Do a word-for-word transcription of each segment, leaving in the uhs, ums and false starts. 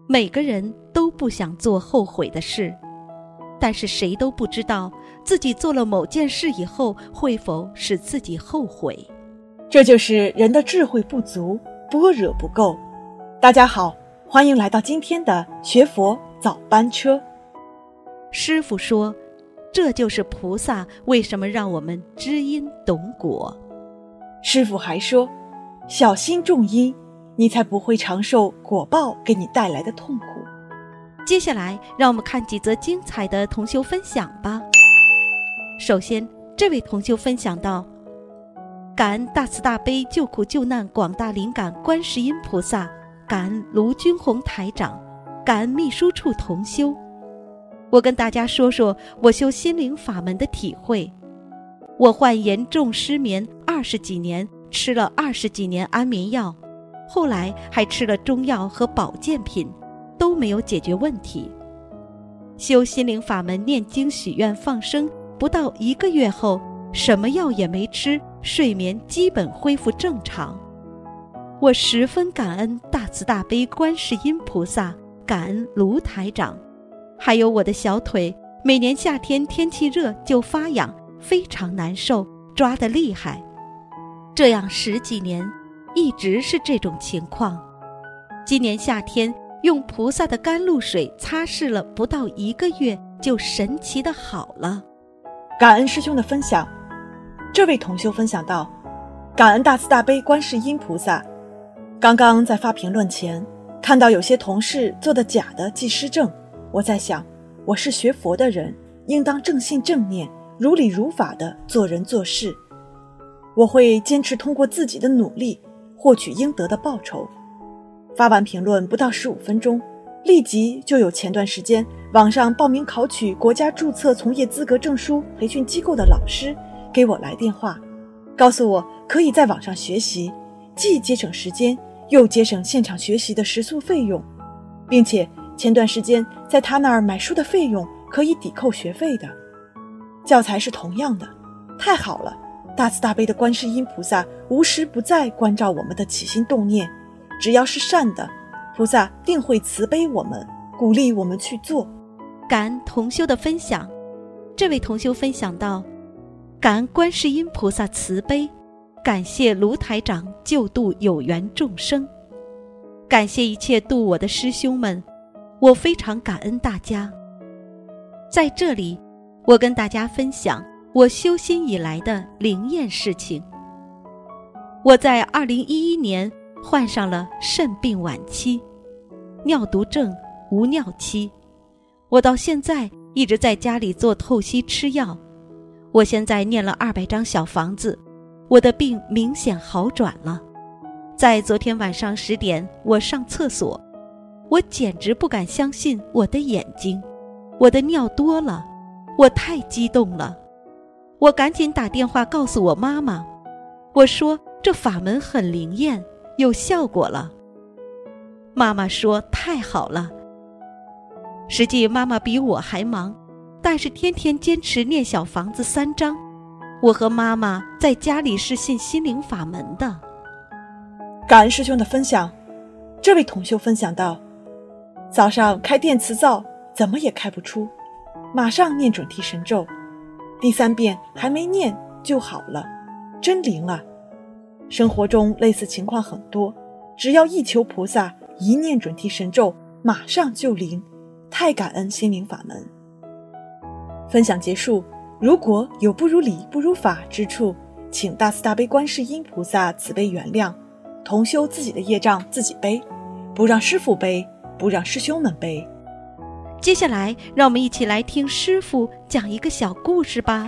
每个人都不想做后悔的事，但是谁都不知道自己做了某件事以后会否使自己后悔。 这就是人的智慧不足，般若不够。大家好，欢迎来到今天的学佛早班车。 师父说，这就是菩萨为什么让我们知因懂果。 师父还说，小心种因，你才不会尝受果报给你带来的痛苦。 接下来让我们看几则精彩的同修分享吧。首先，这位同修分享到，感恩大慈大悲救苦救难广大灵感观世音菩萨，感恩卢军宏台长，感恩秘书处同修。我跟大家说说我修心灵法门的体会。我患严重失眠二十几年，吃了二十几年安眠药，后来还吃了中药和保健品，都没有解决问题。修心灵法门念经许愿放生不到一个月后，什么药也没吃，睡眠基本恢复正常。我十分感恩大慈大悲观世音菩萨，感恩卢台长，还有我的小腿，每年夏天天气热就发痒，非常难受，抓得厉害。这样十几年，一直是这种情况。今年夏天用菩萨的甘露水擦拭了不到一个月，就神奇的好了。 感恩师兄的分享。这位同修分享到，感恩大慈大悲观世音菩萨。刚刚在发评论前，看到有些同事做的假的记失正，我在想，我是学佛的人，应当正信正念，如理如法的做人做事。我会坚持通过自己的努力获取应得的报酬。发完评论不到十五分钟，立即就有前段时间网上报名考取国家注册从业资格证书培训机构的老师给我来电话，告诉我可以在网上学习，既节省时间，又节省现场学习的食宿费用，并且前段时间在他那儿买书的费用可以抵扣学费的。教材是同样的，太好了！大慈大悲的观世音菩萨无时不在关照我们的起心动念，只要是善的，菩萨定会慈悲我们，鼓励我们去做。 感恩同修的分享。这位同修分享到，感恩观世音菩萨慈悲，感谢卢台长救度有缘众生，感谢一切度我的师兄们，我非常感恩大家。在这里，我跟大家分享我修心以来的灵验事情。我在二零一一年患上了肾病晚期，尿毒症无尿期，我到现在一直在家里做透析吃药。我现在念了二百张小房子，我的病明显好转了。在昨天晚上十点，我上厕所，我简直不敢相信我的眼睛，我的尿多了，我太激动了。我赶紧打电话告诉我妈妈，我说这法门很灵验，有效果了。妈妈说太好了。实际妈妈比我还忙，但是天天坚持念小房子三章。我和妈妈在家里是信心灵法门的。 感恩师兄的分享。这位同修分享到，早上开电磁灶怎么也开不出，马上念准提神咒，第三遍还没念就好了，真灵啊！生活中类似情况很多，只要一求菩萨，一念准提神咒，马上就灵，太感恩心灵法门。分享结束，如果有不如理不如法之处，请大慈大悲观世音菩萨慈悲原谅，同修自己的业障自己背，不让师父背，不让师兄们背。 接下来让我们一起来听师父讲一个小故事吧。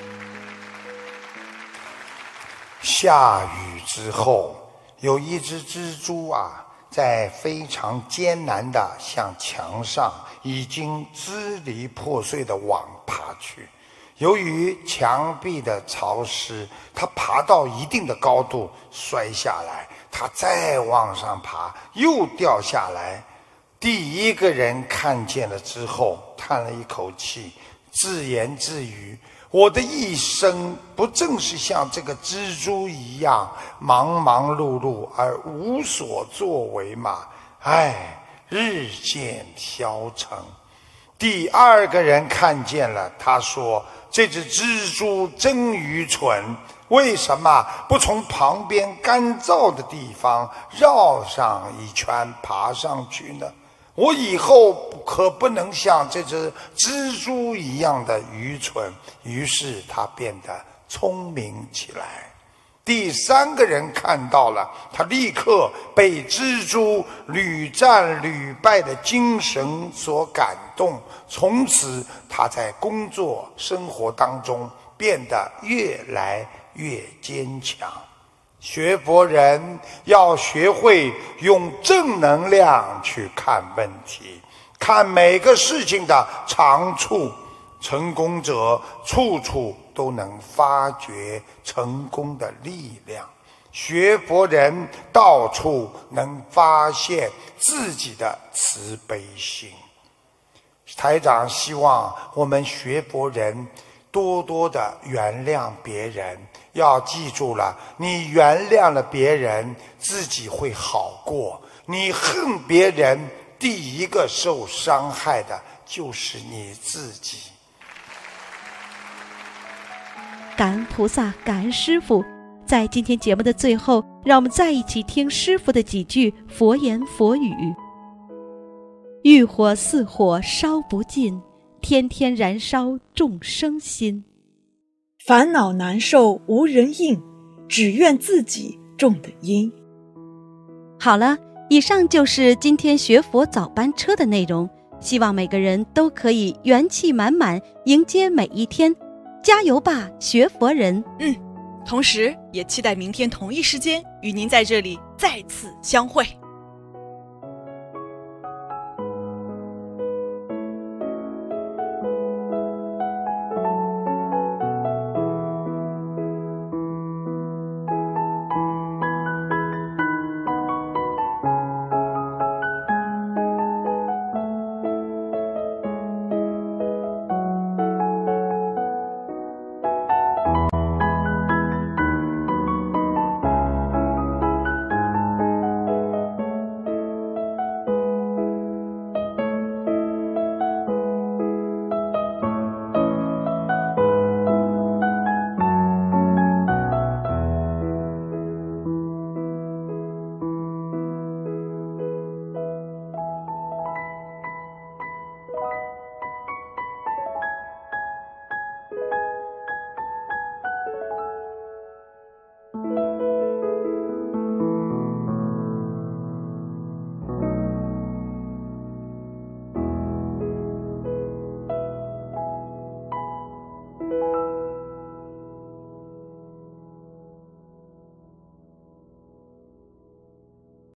下雨之后，有一只蜘蛛啊，在非常艰难地向墙上已经支离破碎的网爬去。由于墙壁的潮湿，它爬到一定的高度摔下来，它再往上爬又掉下来。第一个人看见了之后，叹了一口气，自言自语，我的一生不正是像这个蜘蛛一样忙忙碌碌而无所作为吗？唉， 日渐消沉。第二个人看见了，他说：这只蜘蛛真愚蠢，为什么不从旁边干燥的地方绕上一圈爬上去呢？我以后可不能像这只蜘蛛一样的愚蠢。于是他变得聪明起来。第三个人看到了，他立刻被蜘蛛屡战屡败的精神所感动，从此他在工作生活当中变得越来越坚强。学佛人要学会用正能量去看问题，看每个事情的长处。成功者处处都能发掘成功的力量，学佛人到处能发现自己的慈悲心。台长希望我们学佛人多多的原谅别人，要记住了，你原谅了别人，自己会好过。你恨别人，第一个受伤害的就是你自己。 感恩菩萨，感恩师父。在今天节目的最后，让我们再一起听师父的几句佛言佛语。欲火似火烧不尽，天天燃烧众生心。 烦恼难受无人应，只愿自己种的因。 好了，以上就是今天学佛早班车的内容，希望每个人都可以元气满满迎接每一天。加油吧，学佛人！ 嗯，同时也期待明天同一时间与您在这里再次相会。